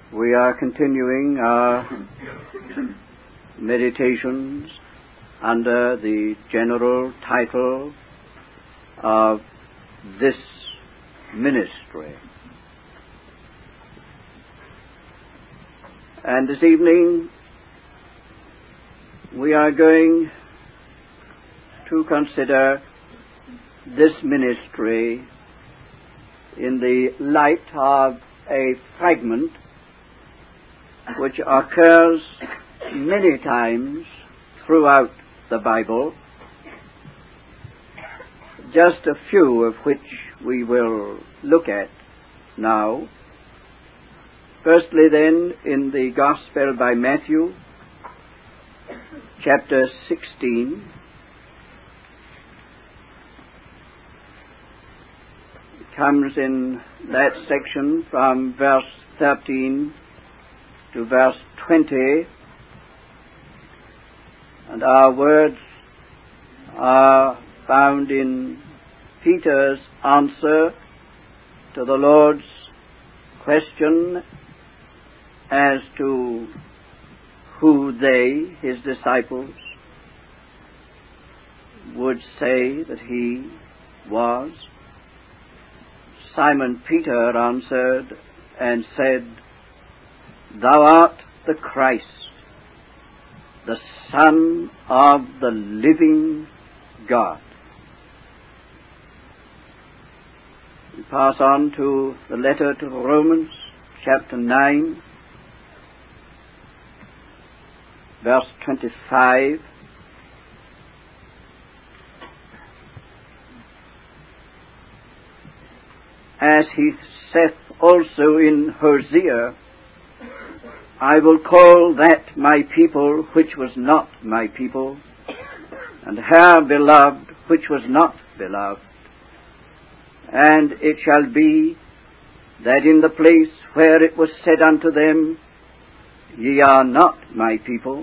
We are continuing our meditations under the general title of This Ministry. And this evening we are going to consider this ministry in the light of a fragment which occurs many times throughout the Bible, just a few of which we will look at now. Firstly, then, in the Gospel by Matthew, chapter 16, it comes in that section from verse 13 to verse 20, and our words are found in Peter's answer to the Lord's question as to who they, his disciples, would say that he was. Simon Peter answered and said, "Thou art the Christ, the Son of the living God." We pass on to the letter to the Romans, chapter 9, verse 25. As he saith also in Hosea, "I will call that my people which was not my people, and her beloved which was not beloved. And it shall be that in the place where it was said unto them, Ye are not my people,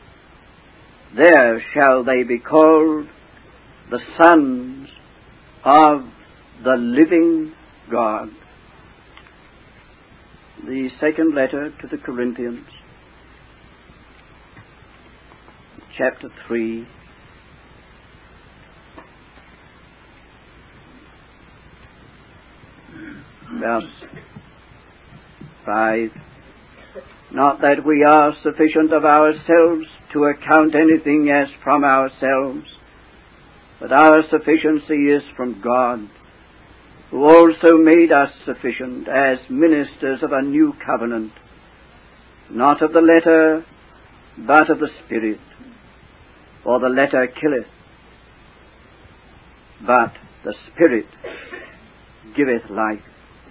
there shall they be called the sons of the living God." The second letter to the Corinthians, chapter 3, verse 5. "Not that we are sufficient of ourselves to account anything as from ourselves, but our sufficiency is from God, who also made us sufficient as ministers of a new covenant, not of the letter, but of the Spirit. For the letter killeth, but the Spirit giveth life.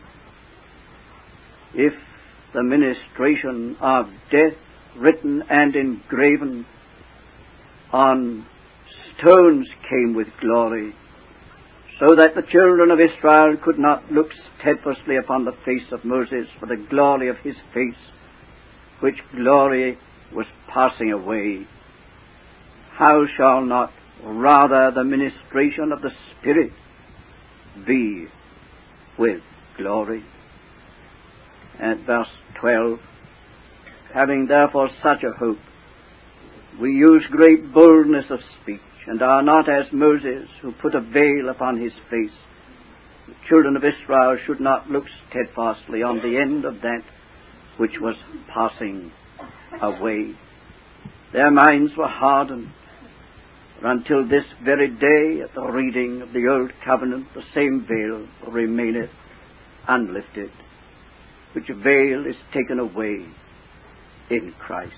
If the ministration of death, written and engraven on stones, came with glory, so that the children of Israel could not look steadfastly upon the face of Moses for the glory of his face, which glory was passing away, how shall not rather the ministration of the Spirit be with glory?" At verse 12, "Having therefore such a hope, we use great boldness of speech, and are not as Moses, who put a veil upon his face. The children of Israel should not look steadfastly on the end of that which was passing away. Their minds were hardened, for until this very day at the reading of the Old Covenant the same veil remaineth unlifted, which veil is taken away in Christ.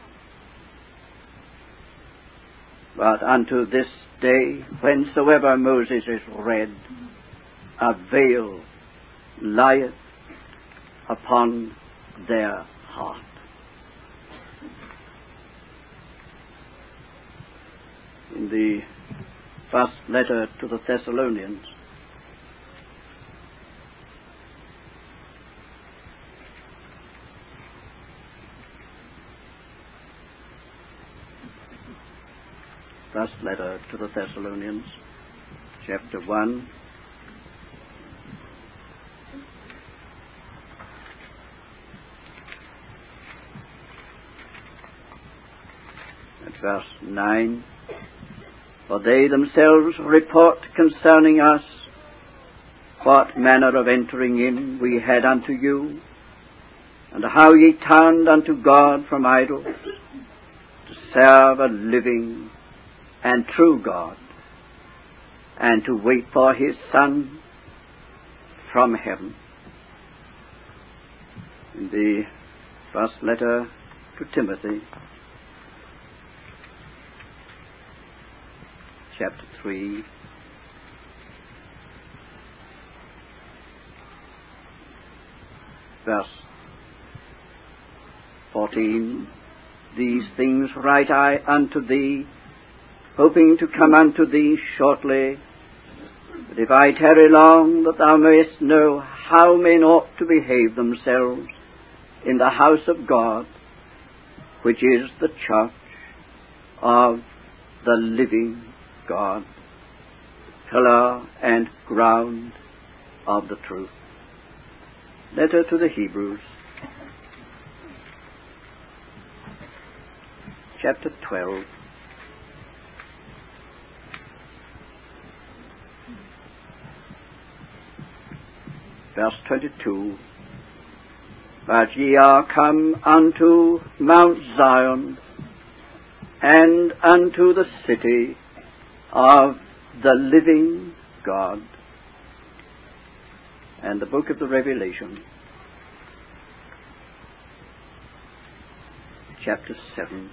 But unto this day, whensoever Moses is read, a veil lieth upon their heart." In the first letter to the Thessalonians, first letter to the Thessalonians, chapter 1, verse 9, for they themselves report concerning us what manner of entering in we had unto you, and how ye turned unto God from idols, to serve a living and true God, and to wait for his Son from heaven. In the first letter to Timothy, chapter 3, verse 14, these things write I unto thee, hoping to come unto thee shortly. But if I tarry long, that thou mayest know how men ought to behave themselves in the house of God, which is the church of the living God, pillar and ground of the truth. Letter to the Hebrews, chapter 12. Verse 22, but ye are come unto Mount Zion, and unto the city of the living God. And the book of the Revelation, chapter 7.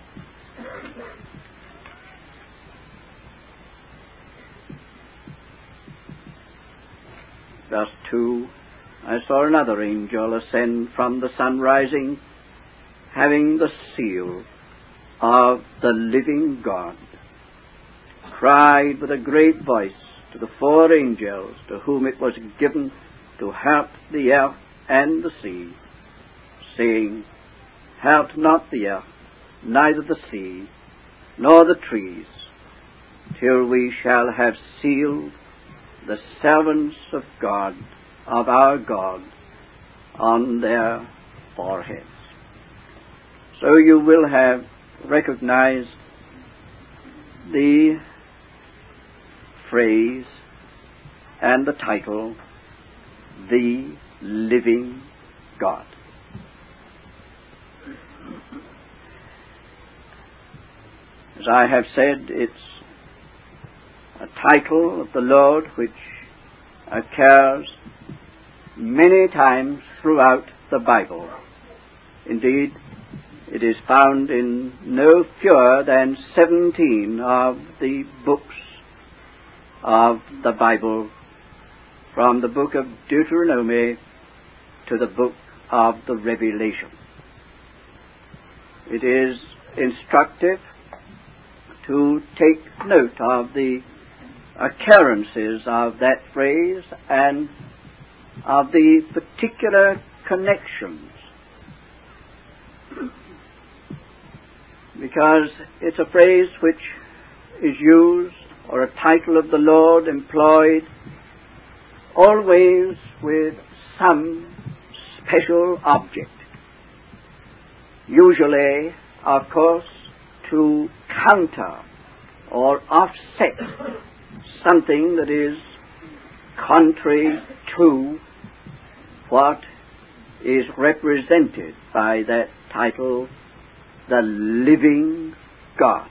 Verse 2, I saw another angel ascend from the sun rising, having the seal of the living God, cried with a great voice to the four angels to whom it was given to hurt the earth and the sea, saying, hurt not the earth, neither the sea, nor the trees, till we shall have sealed the servants of God, of our God, on their foreheads. So you will have recognized the phrase and the title, the living God. As I have said, it's a title of the Lord which occurs many times throughout the Bible. Indeed, it is found in no fewer than 17 of the books of the Bible, from the book of Deuteronomy to the book of the Revelation. It is instructive to take note of the occurrences of that phrase and of the particular connections, because it's a phrase which is used, or a title of the Lord employed, always with some special object, usually, of course, to counter or offset something that is contrary to what is represented by that title, the living God.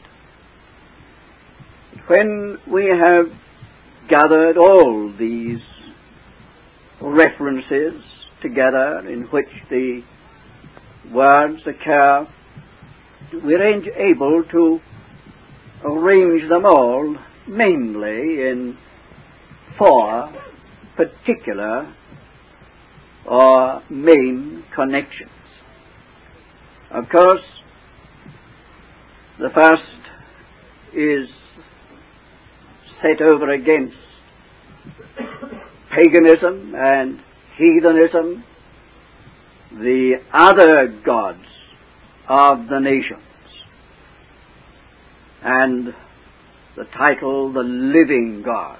When we have gathered all these references together in which the words occur, we're able to arrange them all mainly in four particular or main connections. Of course, the first is set over against paganism and heathenism, the other gods of the nations. And the title, the living God,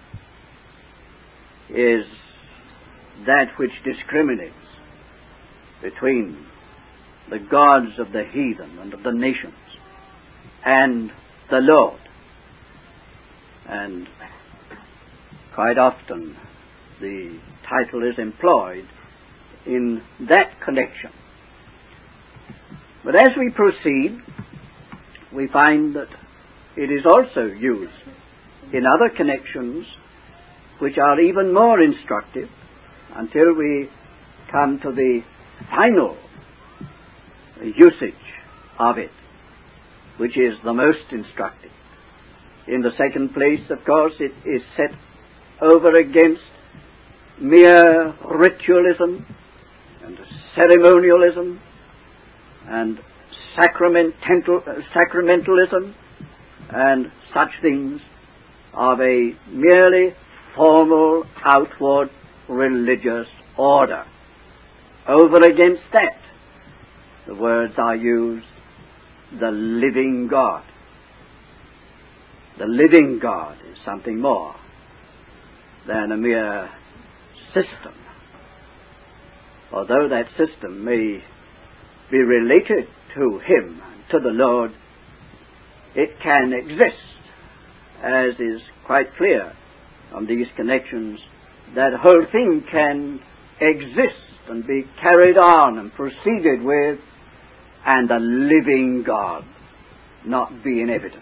is that which discriminates between the gods of the heathen and of the nations. and the Lord. And quite often the title is employed in that connection. But as we proceed, we find that it is also used in other connections which are even more instructive until we come to the final usage of it, which is the most instructive. In the second place, of course, it is set over against mere ritualism and ceremonialism and sacramentalism and such things of a merely formal, outward religious order. Over against that, the words are used, the living God. The living God is something more than a mere system. Although that system may be related to Him, to the Lord, it can exist, as is quite clear from these connections, that whole thing can exist and be carried on and proceeded with, and the living God not be in evidence.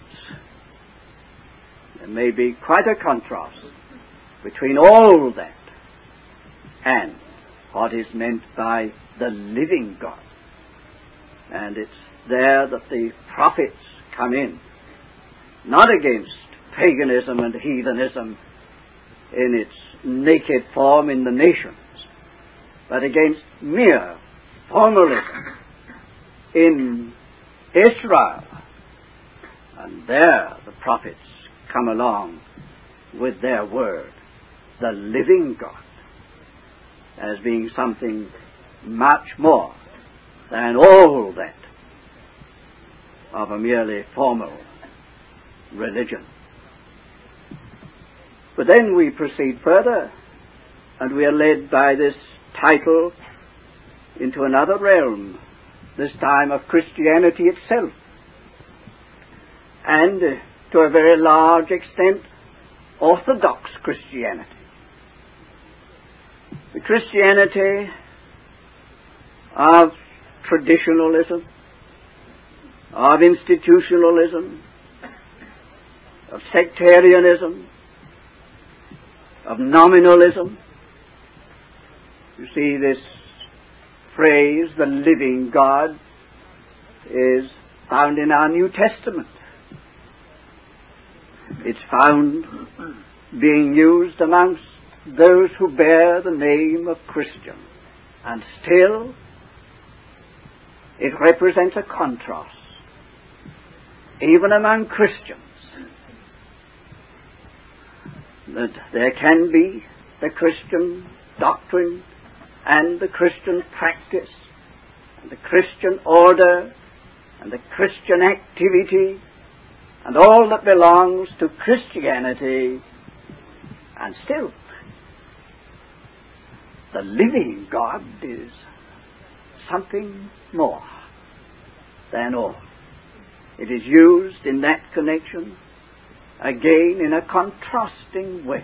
There may be quite a contrast between all that and what is meant by the living God. And it's there that the prophets come in, not against paganism and heathenism in its naked form in the nations, but against mere formalism in Israel. And there the prophets come along with their word, the living God, as being something much more than all that of a merely formal religion. But then we proceed further, and we are led by this title into another realm, this time of Christianity itself, and to a very large extent, Orthodox Christianity. The Christianity of traditionalism, of institutionalism, of sectarianism, of nominalism. You see, this phrase, the living God, is found in our New Testament. It's found being used amongst those who bear the name of Christian. And still, it represents a contrast, even among Christians, that there can be the Christian doctrine and the Christian practice and the Christian order and the Christian activity and all that belongs to Christianity, and still the living God is something more than all. It is used in that connection again in a contrasting way.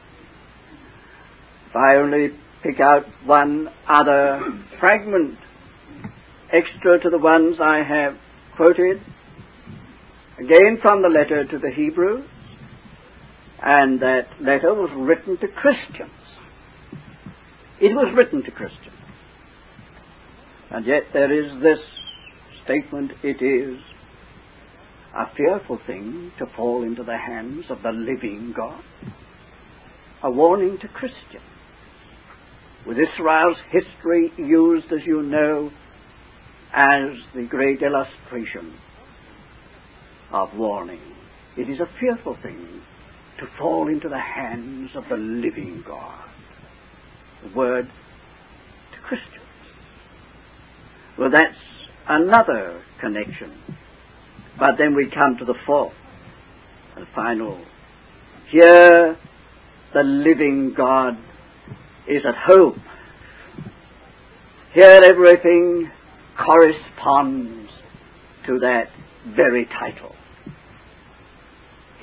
If I only pick out one other fragment extra to the ones I have quoted, again from the letter to the Hebrews, and that letter was written to Christians. It was written to Christians. And yet there is this statement, it is a fearful thing to fall into the hands of the living God. A warning to Christians. With Israel's history used, as you know, as the great illustration of warning. It is a fearful thing to fall into the hands of the living God. The word to Christians. Well, that's another connection. But then we come to the fourth and final. Here, the living God is at home. Here, everything corresponds to that very title.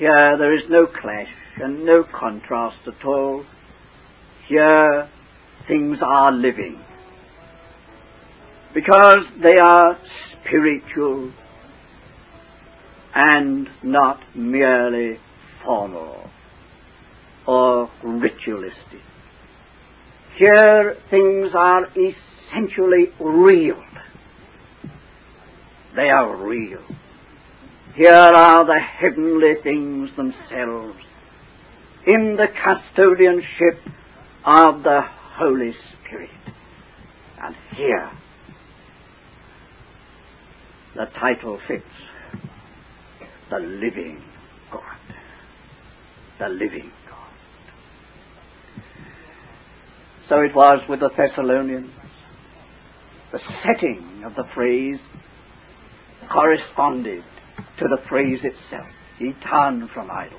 Here there is no clash and no contrast at all. Here things are living, because they are spiritual and not merely formal or ritualistic. Here things are essentially real. They are real. Here are the heavenly things themselves in the custodianship of the Holy Spirit. And here the title fits: the living God. The living God. So it was with the Thessalonians. The setting of the phrase corresponded to the phrase itself. He turned from idols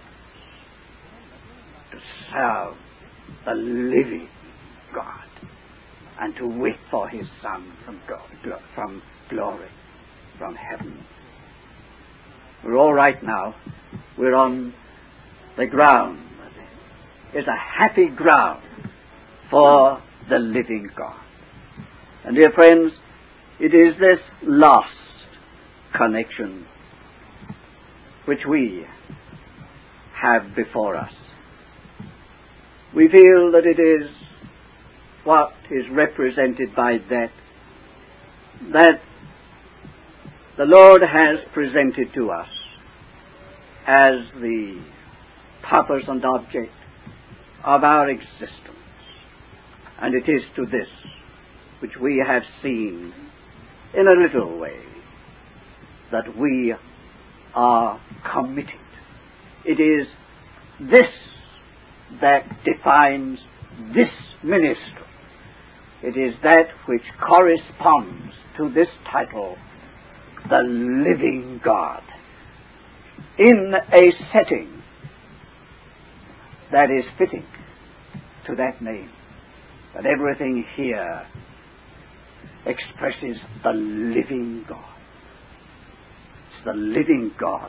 to serve the living God and to wait for His Son from God, from glory, from heaven. We're all right now. We're on the ground. It's a happy ground for the living God. And dear friends, it is this lost connection which we have before us. We feel that it is what is represented by that the Lord has presented to us as the purpose and object of our existence. And it is to this which we have seen in a little way that we are committed. It is this that defines this ministry. It is that which corresponds to this title, the living God, in a setting that is fitting to that name. But everything here expresses the living God. It's the living God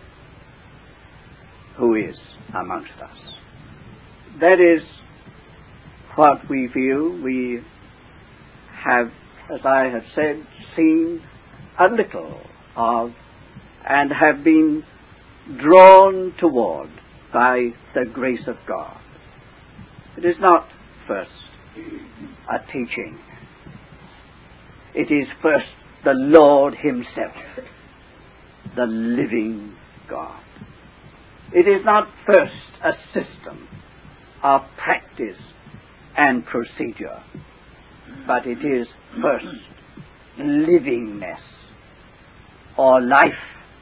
who is amongst us. That is what we feel we have, as I have said, seen a little of and have been drawn toward by the grace of God. It is not first a teaching. It is first the Lord Himself, the living God. It is not first a system of practice and procedure, but it is first livingness or life.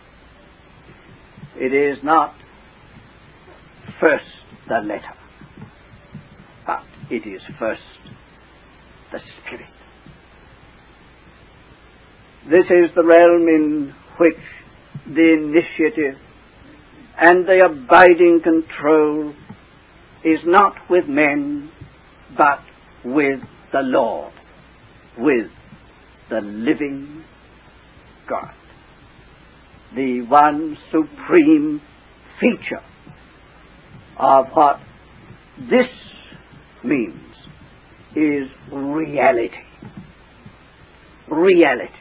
It is not first the letter, but it is first the Spirit. This is the realm in which the initiative and the abiding control is not with men, but with the Lord, with the living God. The one supreme feature of what this means is reality. Reality.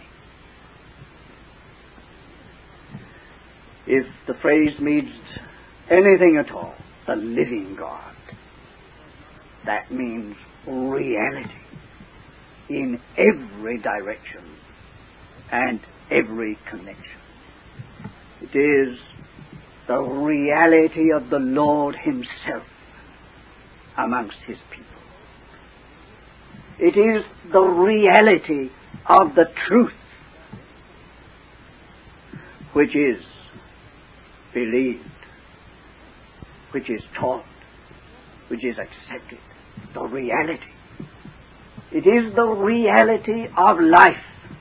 If the phrase means anything at all, the living God, that means reality in every direction and every connection. It is the reality of the Lord Himself amongst His people. It is the reality of the truth which is believed, which is taught, which is accepted. The reality. It is the reality of life.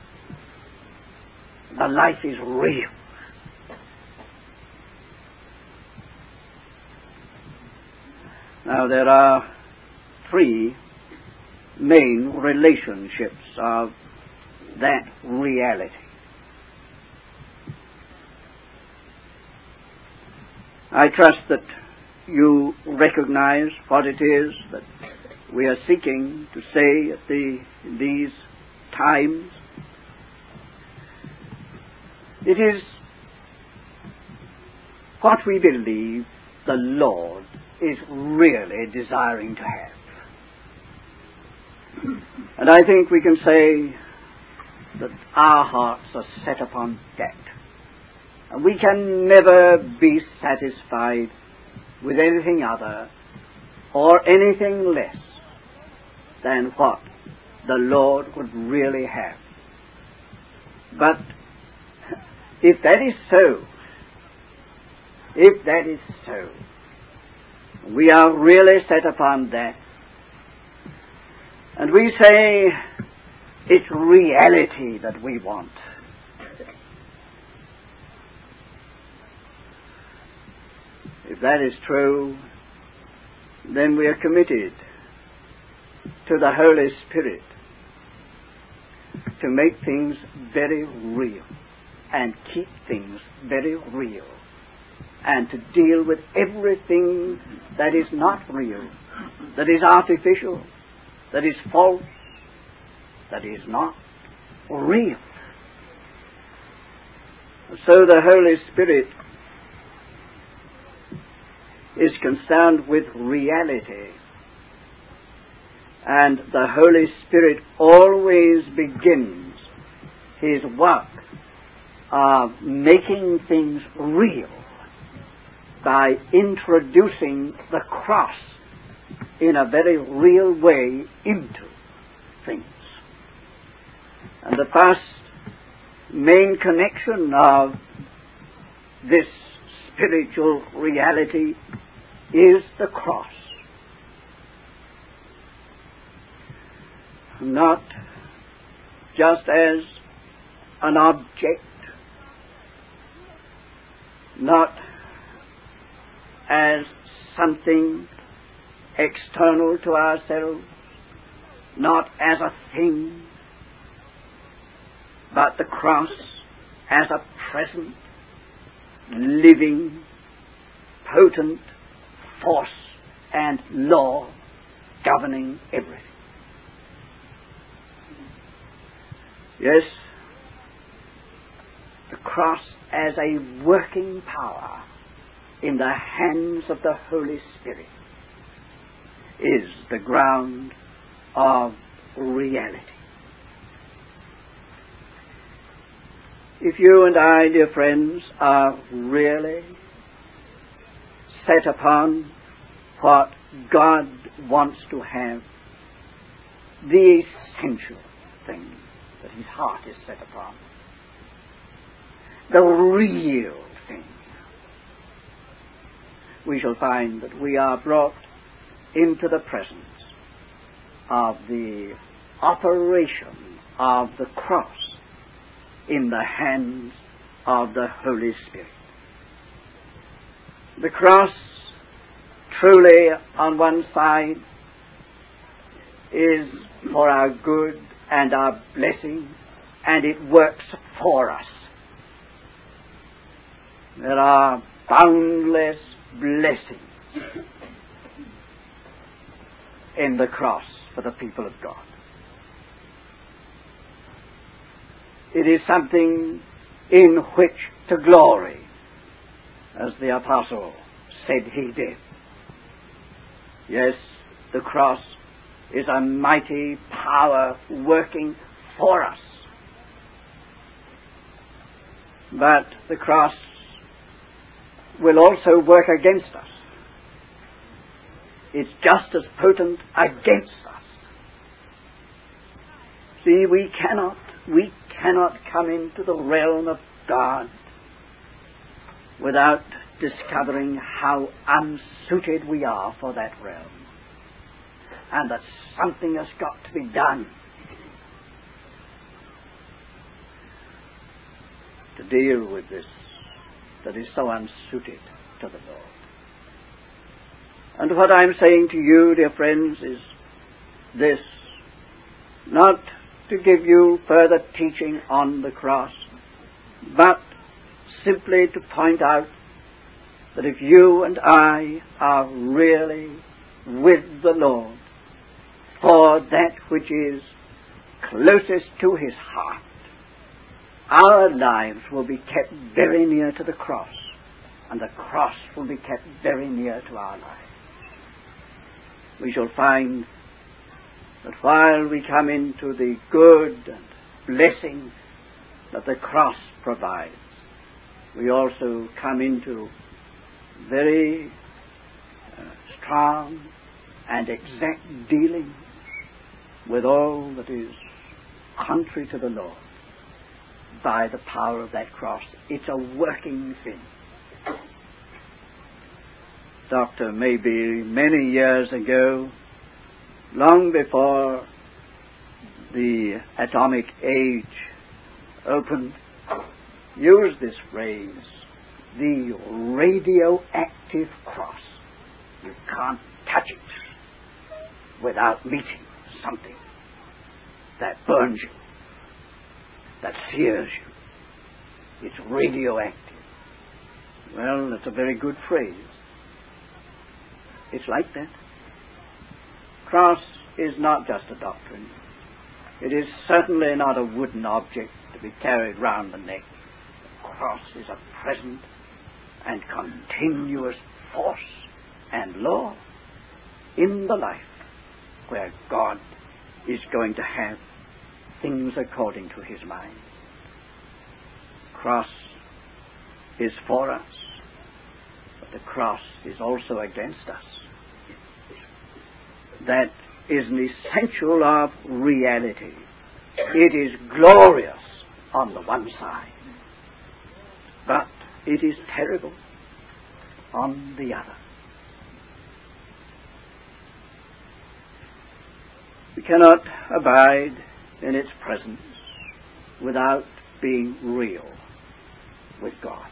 The life is real. Now there are three main relationships of that reality. I trust that you recognize what it is that we are seeking to say at these times. It is what we believe the Lord is really desiring to have. And I think we can say that our hearts are set upon that. And we can never be satisfied with anything other or anything less than what the Lord would really have. But if that is so, we are really set upon that, and we say it's reality that we want. If that is true, then we are committed to the Holy Spirit to make things very real and keep things very real and to deal with everything that is not real, that is artificial, that is false, that is not real. So the Holy Spirit is concerned with reality, and the Holy Spirit always begins his work of making things real by introducing the cross in a very real way into things. And the first main connection of this spiritual reality is the cross. Not just as an object, not as something external to ourselves, not as a thing, but the cross as a present, living, potent force and law governing everything. Yes, the cross as a working power in the hands of the Holy Spirit is the ground of reality. If you and I, dear friends, are really set upon what God wants to have, the essential thing that his heart is set upon, the real thing, we shall find that we are brought into the presence of the operation of the cross in the hands of the Holy Spirit. The cross, truly, on one side, is for our good and our blessing, and it works for us. There are boundless blessings in the cross for the people of God. It is something in which to glory, as the apostle said he did. Yes, the cross is a mighty power working for us. But the cross will also work against us. It's just as potent against us. See, we cannot come into the realm of God without discovering how unsuited we are for that realm, and that something has got to be done to deal with this that is so unsuited to the Lord. And what I'm saying to you, dear friends, is this: not to give you further teaching on the cross, but simply to point out that if you and I are really with the Lord for that which is closest to his heart, our lives will be kept very near to the cross, and the cross will be kept very near to our lives. We shall find that while we come into the good and blessing that the cross provides, we also come into very strong and exact dealing with all that is contrary to the Lord by the power of that cross. It's a working thing. Dr. Maybe many years ago, long before the atomic age opened, used this phrase, the radioactive cross. You can't touch it without meeting something that burns you, that sears you. It's radioactive. Well, that's a very good phrase. It's like that. Cross is not just a doctrine. It is certainly not a wooden object to be carried round the neck. The cross is a present and continuous force and law in the life where God is going to have things according to his mind. Cross is for us, but the cross is also against us. That is an essential of reality. It is glorious on the one side, but it is terrible on the other. We cannot abide in its presence without being real with God.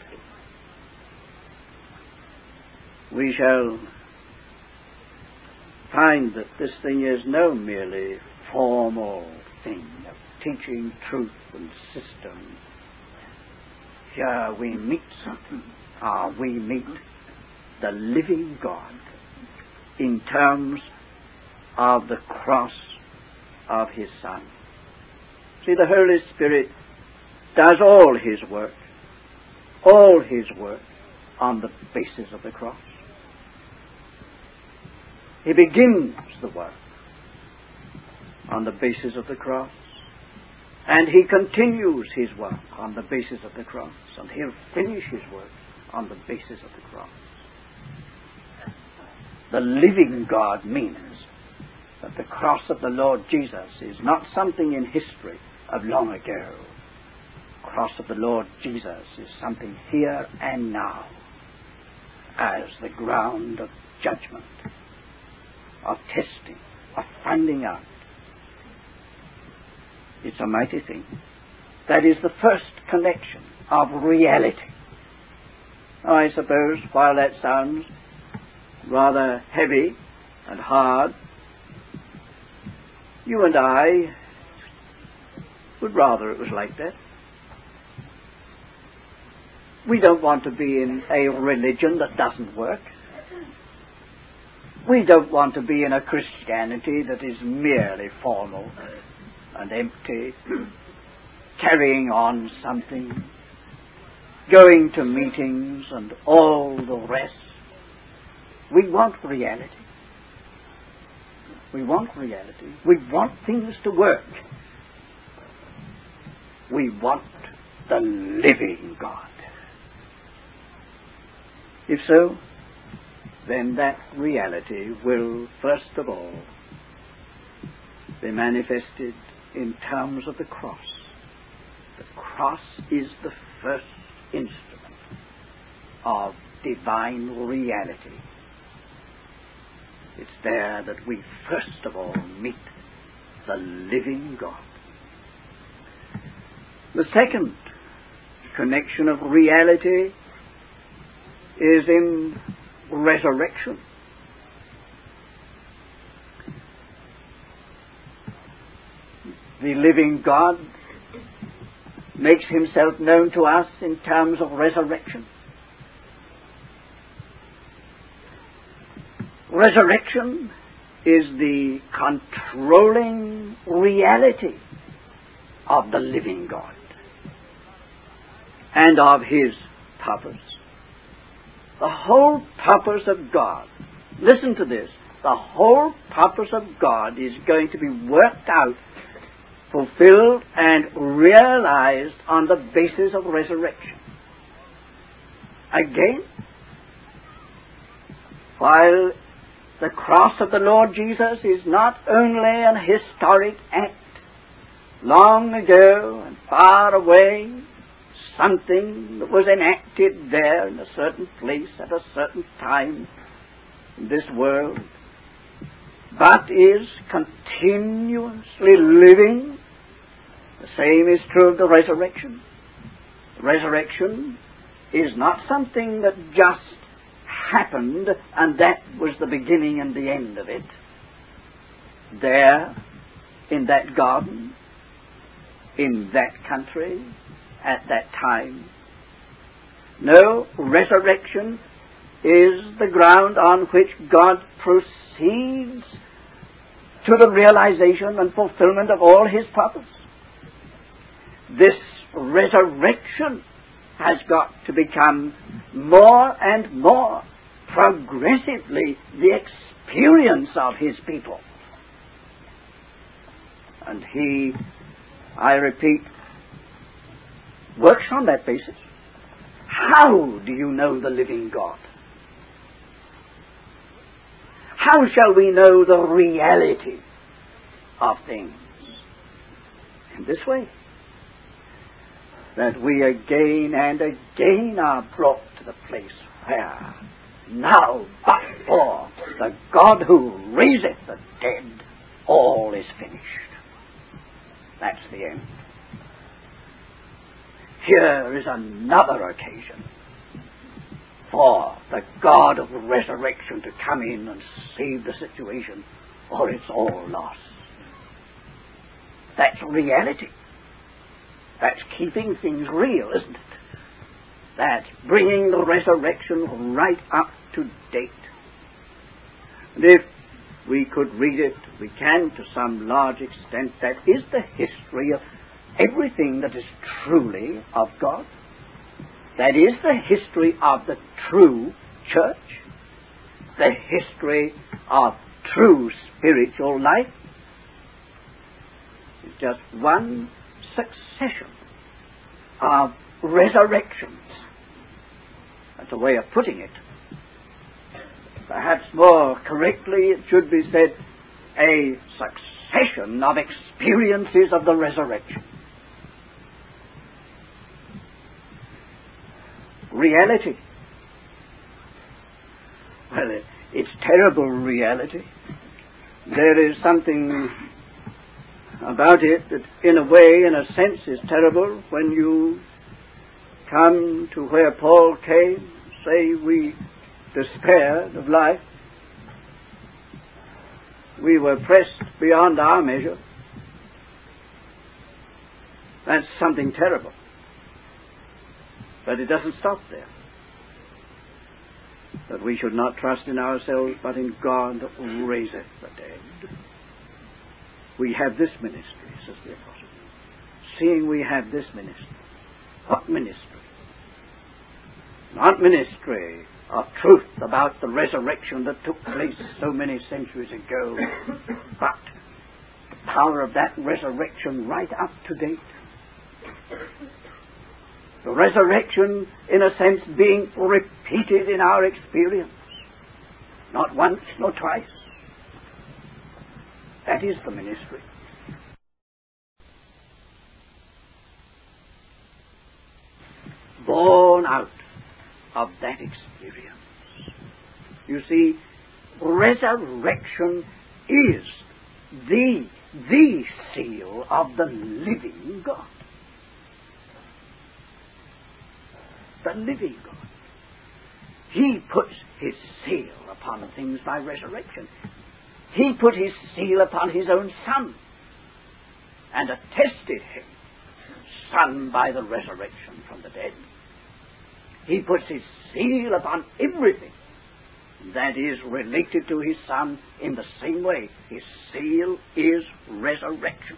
We shall find that this thing is no merely formal thing of teaching truth and system. Here we meet something. We meet the living God in terms of the cross of his Son. See, the Holy Spirit does all his work on the basis of the cross. He begins the work on the basis of the cross, and he continues his work on the basis of the cross, and he'll finish his work on the basis of the cross. The living God means that the cross of the Lord Jesus is not something in history of long ago. The cross of the Lord Jesus is something here and now as the ground of judgment, of testing, of finding out. It's a mighty thing. That is the first connection of reality. Now, I suppose, while that sounds rather heavy and hard, you and I would rather it was like that. We don't want to be in a religion that doesn't work. We don't want to be in a Christianity that is merely formal and empty, carrying on something, going to meetings and all the rest. We want reality. We want reality. We want things to work. We want the living God. If so, then that reality will, first of all, be manifested in terms of the cross. The cross is the first instrument of divine reality. It's there that we first of all meet the living God. The second connection of reality is in resurrection. The living God makes himself known to us in terms of resurrection. resurrection is the controlling reality of the living God and of His purpose. The whole purpose of God, listen to this, the whole purpose of God is going to be worked out, fulfilled, and realized on the basis of resurrection. Again, while the cross of the Lord Jesus is not only an historic act, long ago and far away, something that was enacted there in a certain place at a certain time in this world, but is continuously living. The same is true of the resurrection. The resurrection is not something that just happened and that was the beginning and the end of it. There, in that garden, in that country, at that time. No, resurrection is the ground on which God proceeds to the realization and fulfillment of all His purpose. This resurrection has got to become more and more progressively the experience of His people. And He, I repeat, works on that basis. How do you know the living God? How shall we know the reality of things? In this way, that we again and again are brought to the place where now but for the God who raiseth the dead, all is finished. That's the end. Here is another occasion for the God of the resurrection to come in and save the situation, or it's all lost. That's reality. That's keeping things real, isn't it? That's bringing the resurrection right up to date. And if we could read it, we can to some large extent. That is the history of everything that is truly of God. That is the history of the true church, the history of true spiritual life. It's just one succession of resurrections. That's a way of putting it. Perhaps more correctly it should be said, a succession of experiences of the resurrection. Reality. Well, it's terrible reality. There is something about it that in a way, in a sense, is terrible when you come to where Paul came, say we despaired of life. We were pressed beyond our measure. That's something terrible. But it doesn't stop there. That we should not trust in ourselves, but in God that raiseth the dead. We have this ministry, says the Apostle. Seeing we have this ministry. What ministry? Not ministry of truth about the resurrection that took place so many centuries ago, but the power of that resurrection right up to date. The resurrection, in a sense, being repeated in our experience. Not once, nor twice. That is the ministry. Born out of that experience. You see, resurrection is the seal of the living God. The living God. He puts His seal upon things by resurrection. He put His seal upon His own Son and attested Him Son by the resurrection from the dead. He puts His seal upon everything that is related to his Son in the same way. His seal is resurrection.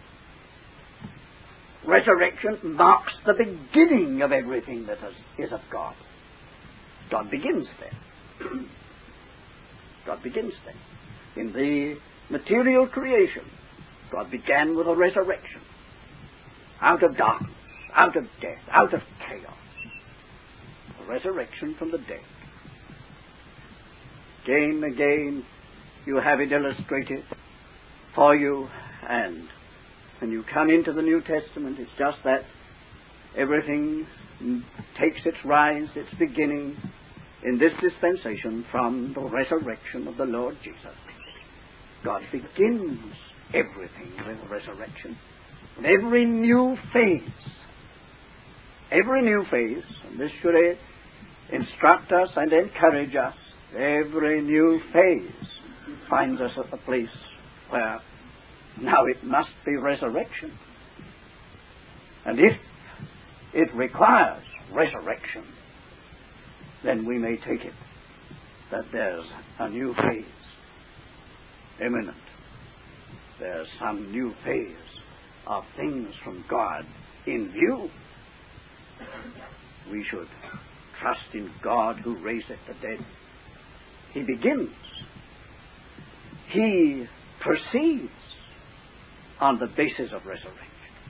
Resurrection marks the beginning of everything that is of God. God begins there. God begins there. In the material creation, God began with a resurrection. Out of darkness, out of death, out of chaos. A resurrection from the dead. Again and again, you have it illustrated for you, and when you come into the New Testament, it's just that everything takes its rise, its beginning in this dispensation from the resurrection of the Lord Jesus. God begins everything with resurrection. And every new phase, and this should instruct us and encourage us, every new phase finds us at the place where now it must be resurrection. And if it requires resurrection, then we may take it that there's a new phase imminent. There's some new phase of things from God in view. We should trust in God who raiseth the dead. He begins. He proceeds on the basis of resurrection.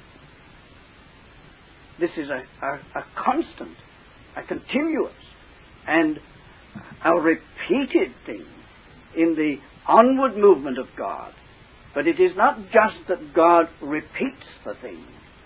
This is a constant, a continuous, and a repeated thing in the onward movement of God. But it is not just that God repeats the thing.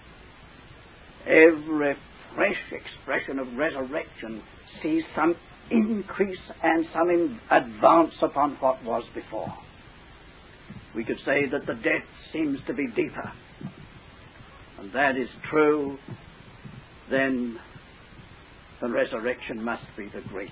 Every fresh expression of resurrection sees some increase and some advance upon what was before. We could say that the depth seems to be deeper. And that is true, then the resurrection must be the greater.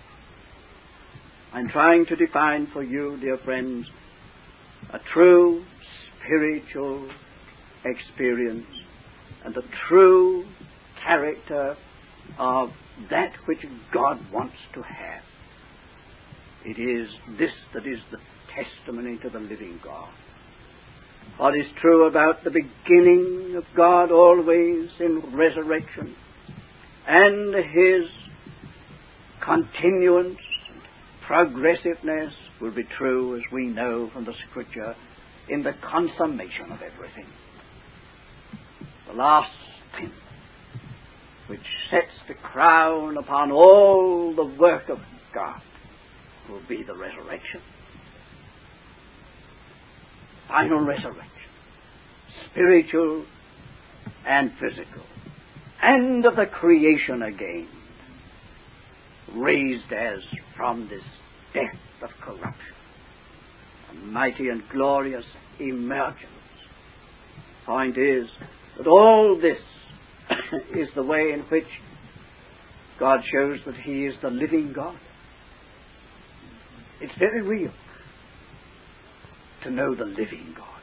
I'm trying to define for you, dear friends, a true spiritual experience and the true character of that which God wants to have. It is this that is the testimony to the living God. What is true about the beginning of God always in resurrection and His continuance and progressiveness will be true, as we know from the Scripture, in the consummation of everything. The last thing which sets the crown upon all the work of God will be the resurrection. Final resurrection. Spiritual and physical. End of the creation again. Raised as from this death of corruption. A mighty and glorious emergence. Point is that all this is the way in which God shows that He is the living God. It's very real to know the living God.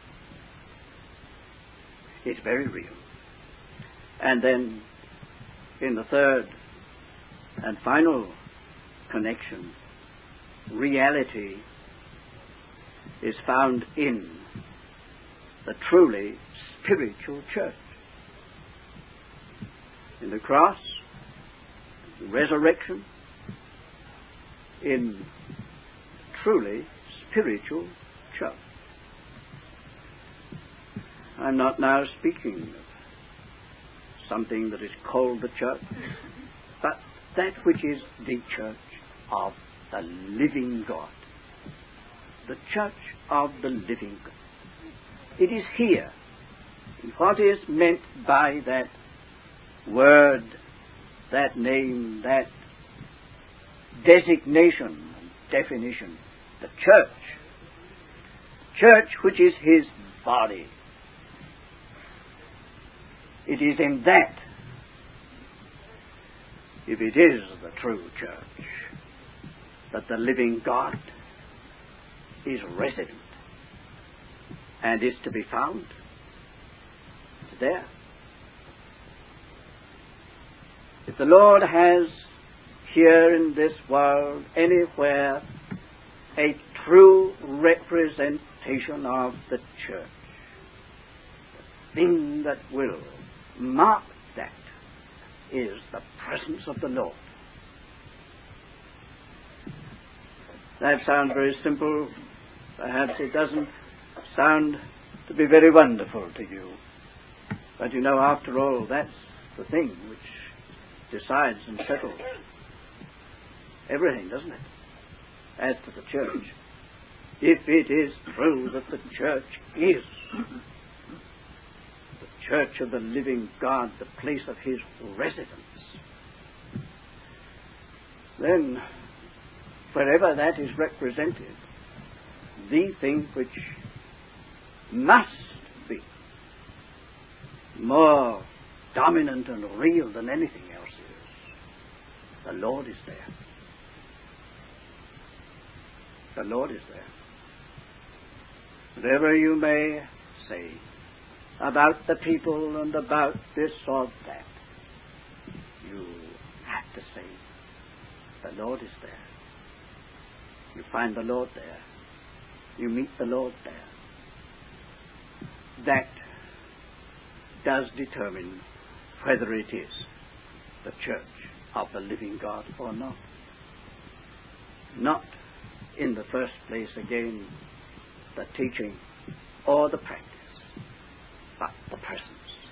It's very real. And then in the third and final connection, reality is found in the truly spiritual church. In the cross, the resurrection, in truly spiritual church. I'm not now speaking of something that is called the church, but that which is the church of the living God. The church of the living God. It is here, in what is meant by that word, that name, that designation and definition, the church. Church which is His body. It is in that, if it is the true church, that the living God is resident and is to be found. It's there. If the Lord has here in this world anywhere a true representation of the church. The thing that will mark that is the presence of the Lord. That sounds very simple. Perhaps it doesn't sound to be very wonderful to you. But you know, after all, that's the thing which decides and settles everything, doesn't it? As to the church. If it is true that the church is the church of the living God, the place of his residence, then wherever that is represented, the thing which must be more dominant and real than anything else is, the Lord is there. The Lord is there. Whatever you may say about the people and about this or that, you have to say, the Lord is there. You find the Lord there. You meet the Lord there. That does determine whether it is the church of the living God or not. Not in the first place, again, the teaching or the practice, but the presence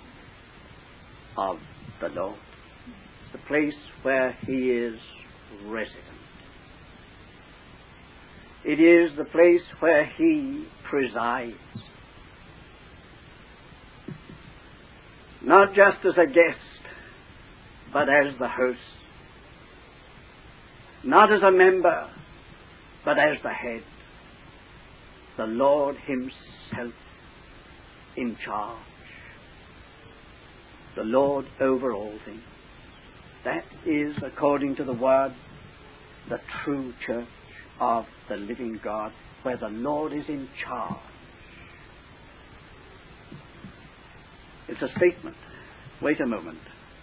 of the Lord, the place where he is resident. It is the place where he presides, not just as a guest, but as the host, not as a member, but as the head, the Lord himself in charge, the Lord over all things. That is, according to the Word, the true church of the living God, where the Lord is in charge. It's a statement. Wait a moment.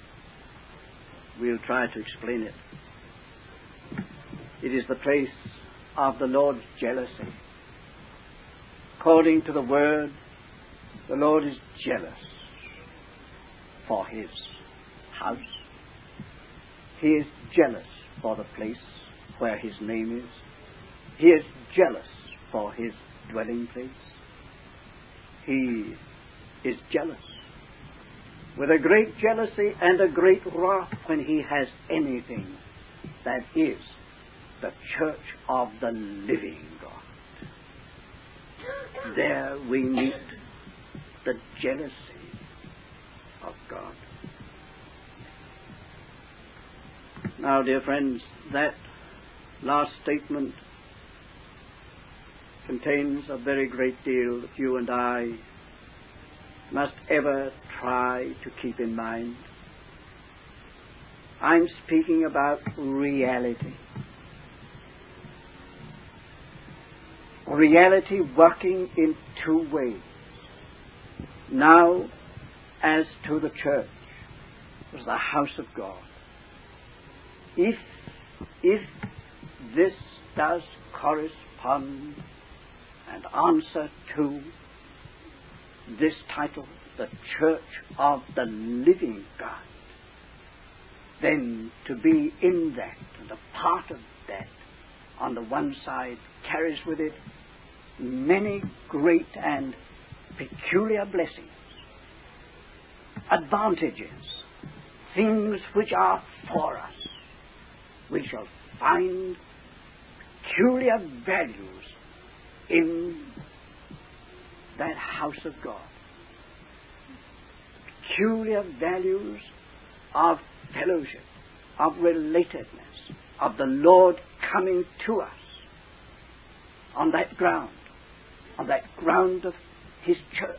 We'll try to explain it. It is the place of the Lord's jealousy. According to the Word, the Lord is jealous for his house. He is jealous for the place where his name is. He is jealous for his dwelling place. He is jealous with a great jealousy and a great wrath when he has anything that is the church of the living God. There we meet the jealousy of God. Now, dear friends, that last statement contains a very great deal that you and I must ever try to keep in mind. I'm speaking about reality. Reality working in two ways. Now, as to the church, as the house of God. If this does correspond and answer to this title, the church of the living God, then to be in that and a part of that on the one side carries with it many great and peculiar blessings, advantages, things which are for us. We shall find peculiar values in that house of God. Peculiar values of fellowship, of relatedness, of the Lord coming to us on that ground of his church.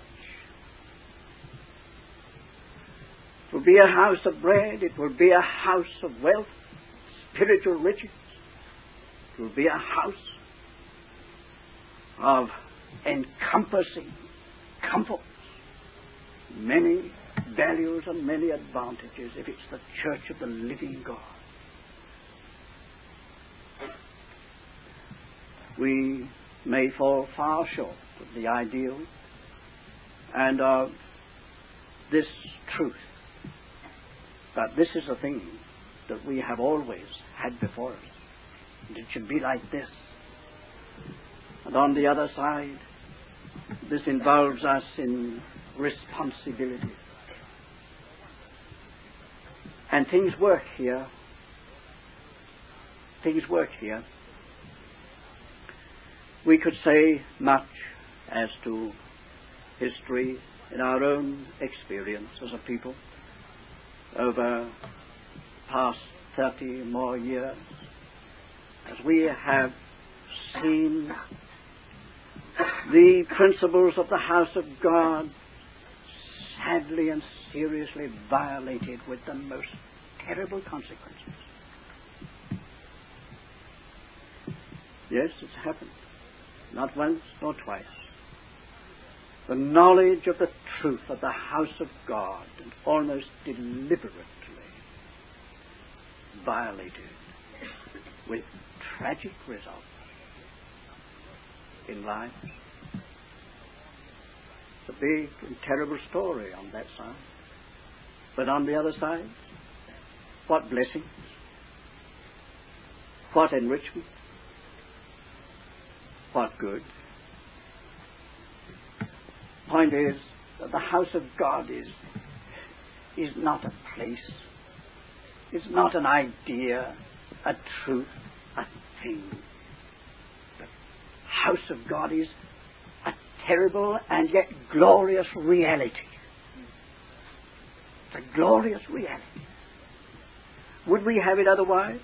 It will be a house of bread, it will be a house of wealth, spiritual riches. It will be a house of encompassing comforts, many values and many advantages if it's the church of the living God. we may fall far short of the ideal and of this truth, that this is a thing that we have always had before us, and it should be like this. And on the other side, this involves us in responsibility. And things work here. Things work here. We could say much as to history in our own experience as a people over past 30 more years, as we have seen the principles of the house of God sadly and seriously violated with the most terrible consequences. Yes, it's happened. Not once nor twice. The knowledge of the truth of the house of God, and almost deliberately violated with tragic results in life. It's a big and terrible story on that side. But on the other side, what blessings, what enrichment, what good. Point is that the house of God is not a place, it's not an idea, a truth, a thing. The house of God is a terrible and yet glorious reality. It's a glorious reality. Would we have it otherwise?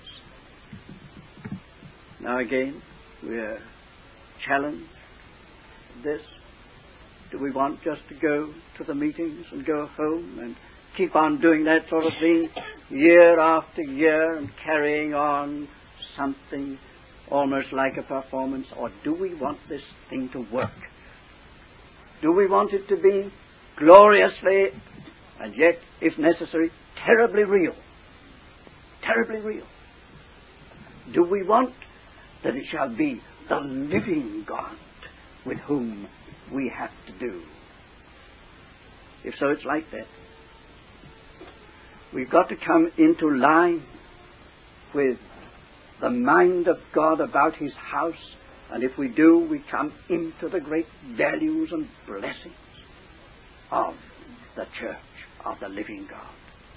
Now again, we're challenged this. Do we want just to go to the meetings and go home and keep on doing that sort of thing year after year and carrying on something almost like a performance? Or do we want this thing to work? Do we want it to be gloriously and yet, if necessary, terribly real? Terribly real. Do we want that it shall be the living God with whom we have to do? If so, it's like that. We've got to come into line with the mind of God about His house, and if we do, we come into the great values and blessings of the church of the living God.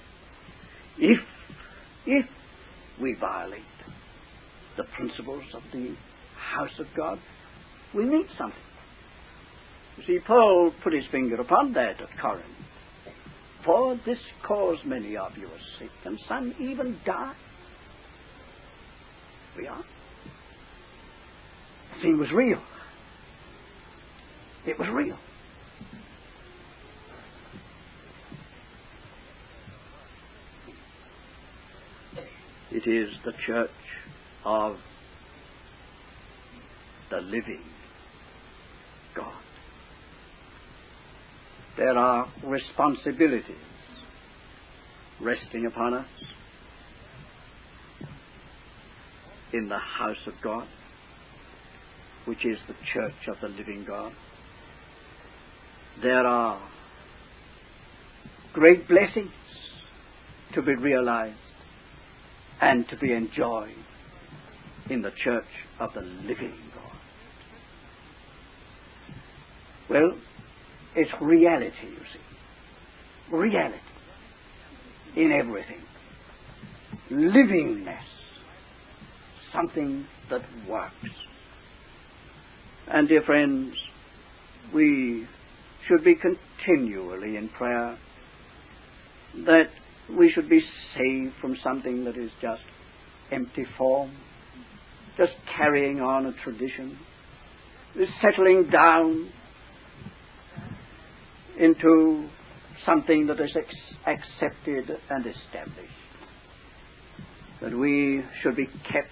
If we violate the principles of the house of God, we meet something. You see, Paul put his finger upon that at Corinth. For this cause many of you are sick, and some even die. We are. The thing was real. It was real. It is the church of the living God. There are responsibilities resting upon us in the house of God, which is the church of the living God. There are great blessings to be realized and to be enjoyed in the church of the living God. Well, it's reality, you see. Reality in everything. Livingness. Something that works. And dear friends, we should be continually in prayer that we should be saved from something that is just empty form, just carrying on a tradition, settling down into something that is accepted and established. That we should be kept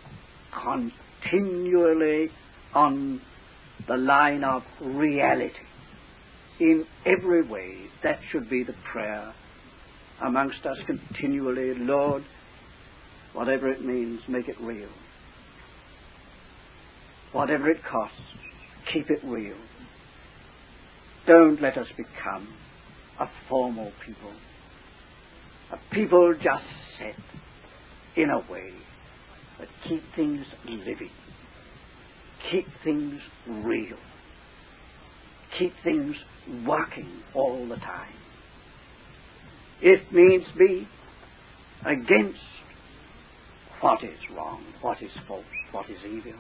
continually on the line of reality in every way. That should be the prayer amongst us continually. Lord, whatever it means, make it real. whatever it costs, keep it real. Don't let us become a formal people, a people just set in a way, but keep things living, keep things real, keep things working all the time. If needs be, against what is wrong, what is false, what is evil.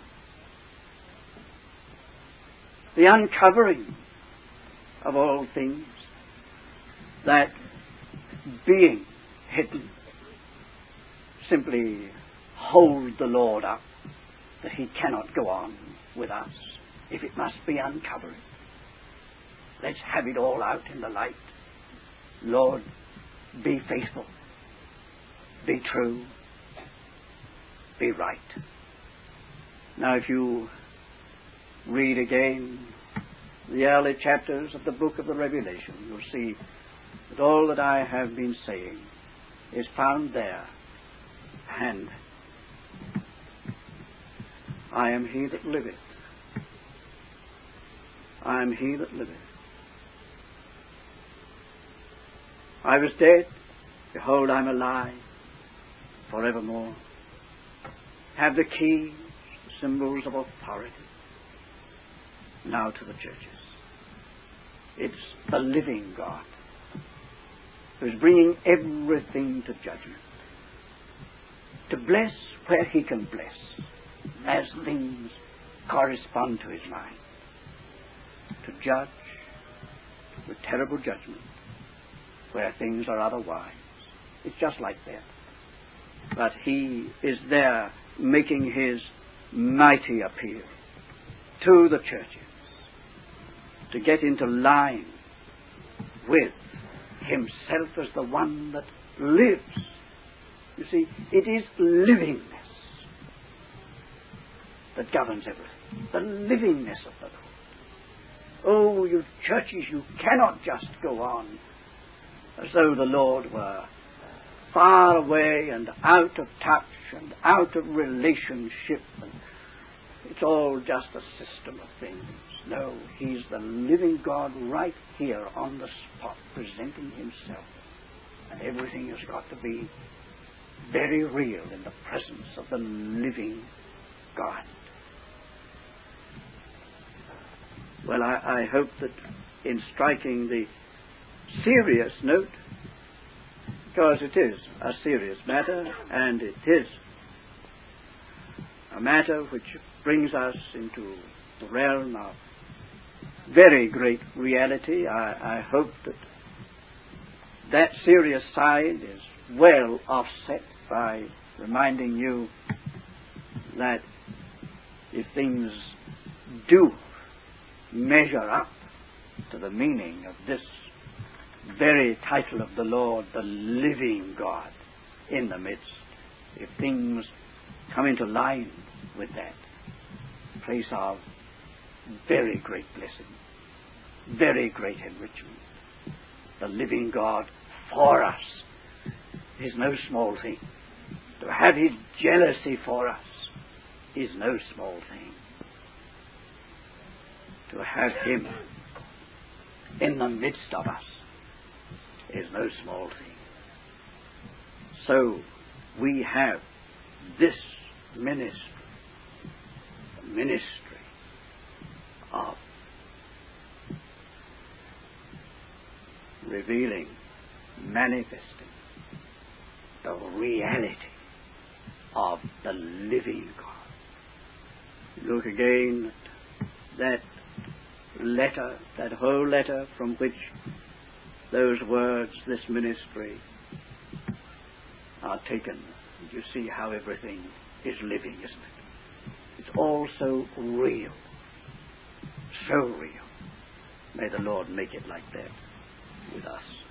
The uncovering of all things that, being hidden, simply hold the Lord up, that he cannot go on with us if it must be uncovered. Let's have it all out in the light. Lord, be faithful, be true, be right. Now, if you read again the early chapters of the book of the Revelation, you'll see that all that I have been saying is found there. And I am he that liveth. I am he that liveth. I was dead, behold, I'm alive forevermore. Have the keys, the symbols of authority, now to the churches. It's the living God who's bringing everything to judgment, to bless where he can bless, as things correspond to his mind, to judge with terrible judgment where things are otherwise. It's just like that. But he is there making his mighty appeal to the churches to get into line with himself as the one that lives. You see, it is livingness that governs everything. The livingness of the Lord. Oh, you churches, you cannot just go on as though the Lord were far away and out of touch and out of relationship, and it's all just a system of things. No, he's the living God right here on the spot, presenting himself. And everything has got to be very real in the presence of the living God. Well, I hope that in striking the serious note, because it is a serious matter, and it is a matter which brings us into the realm of very great reality. I hope that that serious side is well offset by reminding you that if things do measure up to the meaning of this very title of the Lord, the living God in the midst, if things come into line with that, place of very great blessing, very great enrichment. The living God for us is no small thing. To have his jealousy for us is no small thing. To have him in the midst of us is no small thing. So we have this ministry, the ministry of revealing, manifesting the reality of the living God. Look again at that letter, that whole letter from which those words, this ministry, are taken. You see how everything is living, isn't it? It's all so real. So real. May the Lord make it like that with us.